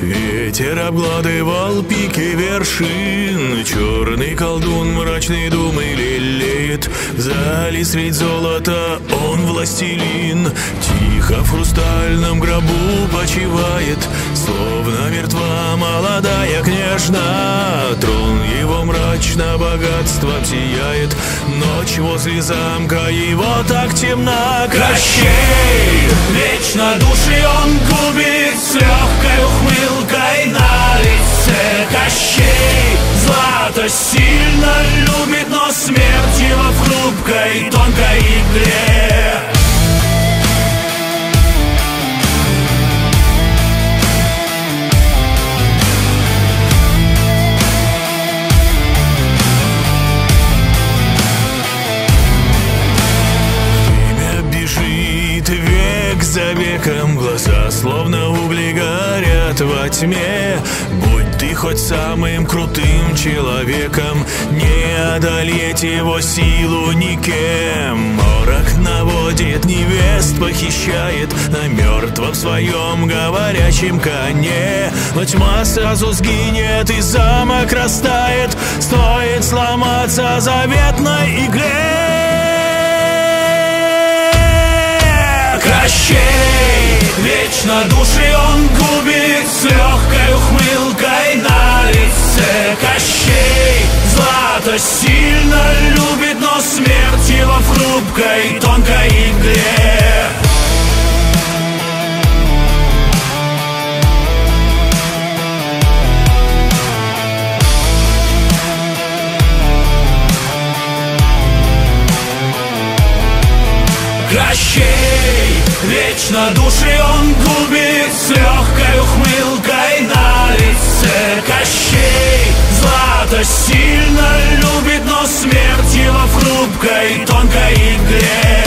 Ветер обгладывал пики вершин, черный колдун мрачные думы лелеет. В зале средь золота он властелин, тихо в хрустальном гробу почивает, словно мертва молодая княжна. Трон его мрачно богатством сияет, ночь возле замка его так темна. Кощей! Вечно души он губит с легкой ухмылкой на лице. Кощей! Злато сильно любит, но смерть его в хрупкой тонкой игле. За веком глаза, словно угли, горят во тьме. Будь ты хоть самым крутым человеком, не одолеть его силу никем. Морок наводит, невест похищает на мертвом своем говорящем коне. Но тьма сразу сгинет и замок растает, стоит сломаться заветной игле. Кощей! Вечно души он губит с легкой ухмылкой на лице. Кощей! Злато сильно любит, но смерть его в хрупкой тонкой игле. Кощей! Вечно души он губит с легкой ухмылкой на лице. Кощей! Злато сильно любит, но смерть его в хрупкой тонкой игле.